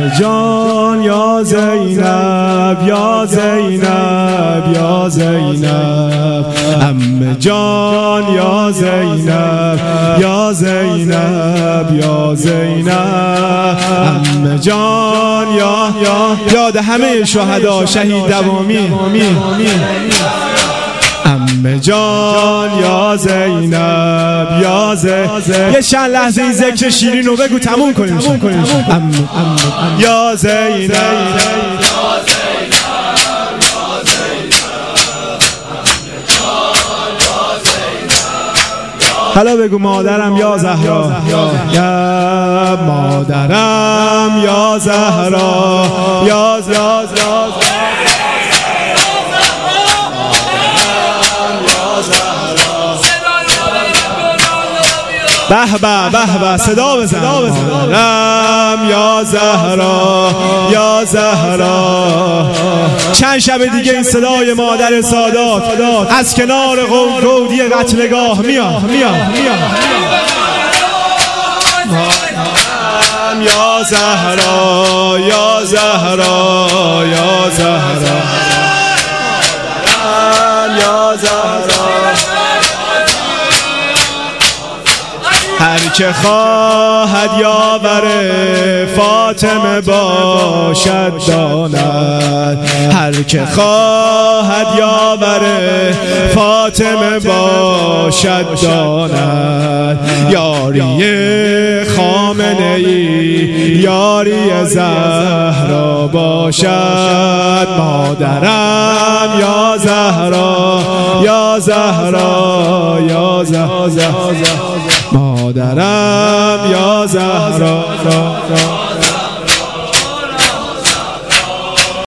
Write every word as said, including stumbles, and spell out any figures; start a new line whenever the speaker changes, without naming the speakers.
جان یا زینب یا زینب یا زینب عمه جان یا زینب یا زینب یا زینب عمه جان یا یا یاد همه شهدا شهید دوامی عمه جان یا زینب یا زینب یه چند لحظه این ذکر شیرین رو بگو تموم کنیم یا زینب حالا بگو مادرم یا زهرا یا مادرم یا زهرا یا زهرا به به به به صدا بزن مادرم یا زهرا یا زهرا چند شب دیگه این صدای مادر سادات از کنار گودی قتلگاه میاد یا زهرا یا زهرا یا زهرا یا زهرا هر که خواهد یاور فاطمه باشد داند هر که خواهد یاور فاطمه باشد داند یاری خامنه ای یاری زهرا باشد مادرم یا زهرا یا زهرا یا زهرا مادرم یا زهرا